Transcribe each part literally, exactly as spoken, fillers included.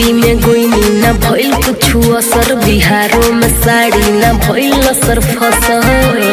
UP में गोइनी ना भइल कुछु असर, बिहारों में साड़ी ना भइल असर फसर।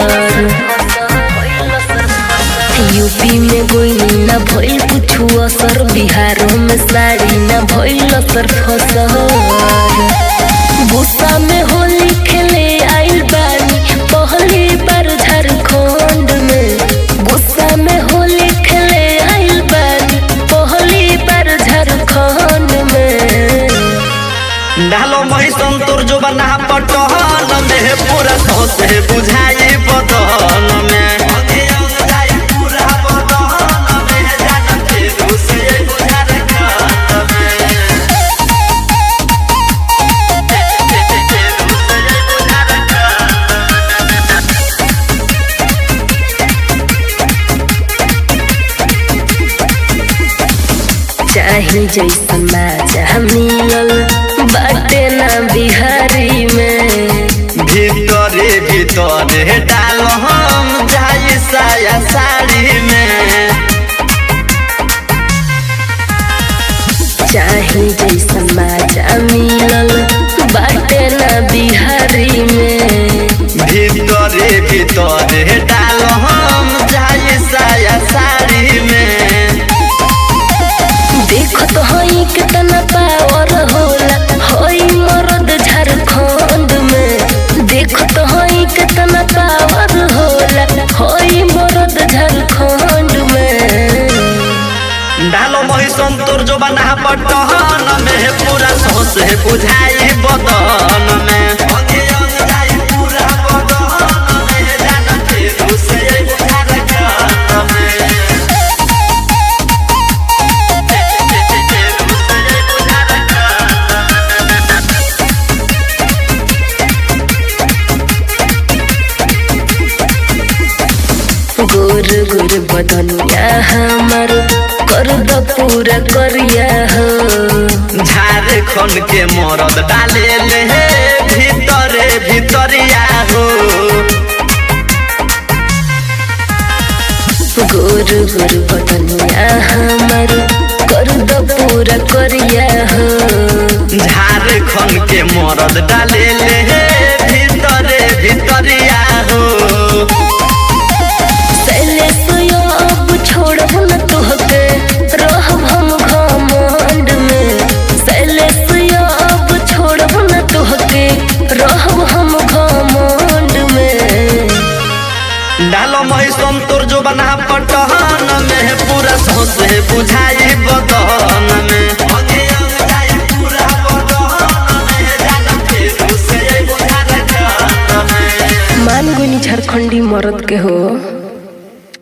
यूपी में गोइनी ना भइल कुछु असर, बिहारों में साड़ी ना भइल असर फसर। गुस्सा में होली खेले आइल बानी पहली बार झारखंड में। गुस्सा में होली खेले आइल बानी पहली बार झारखंड में। डालो मही संतोर जो बना पटहन में पूरा सौसे बुझाई बदन में। चाही जैसन माजा मिलल बाटे ना बिहारी में। भीतरे भीतरे डाल हम जाई साया साड़ी में। चाही जैसन माजा मिलल बाटे ना बिहारी में। भीतरे भीतरे डाल हम जाई साया साड़ी में। देखत हई कितना पावर होला हई मर्द झारखंड में। देखत हई कितना पावर होला हई मर्द झारखंड में। डालो मही संतोर जो बना पटहन में पूरा सौसे बुझाई बदन में। गोर गोर बदनिया हमर कर द पूरा करिया हो। झारखंड के मरद डाले ले भीतरे भीतरिया हो। गोर गोर बदनिया हमर कर द पूरा करिया हो। झारखंड के मरद डाले ले भीतरे भीतरिया हो। अब छोड़ब न तोहके रहब हम घमंड में। शैलेश अब छोड़ब न तोहके रहब हम घमंड में। डालो मही संतोर जो बना पटहन में पूरा सौसे बुझाई बदन में। मान गोनी झारखंडी मरद के हो।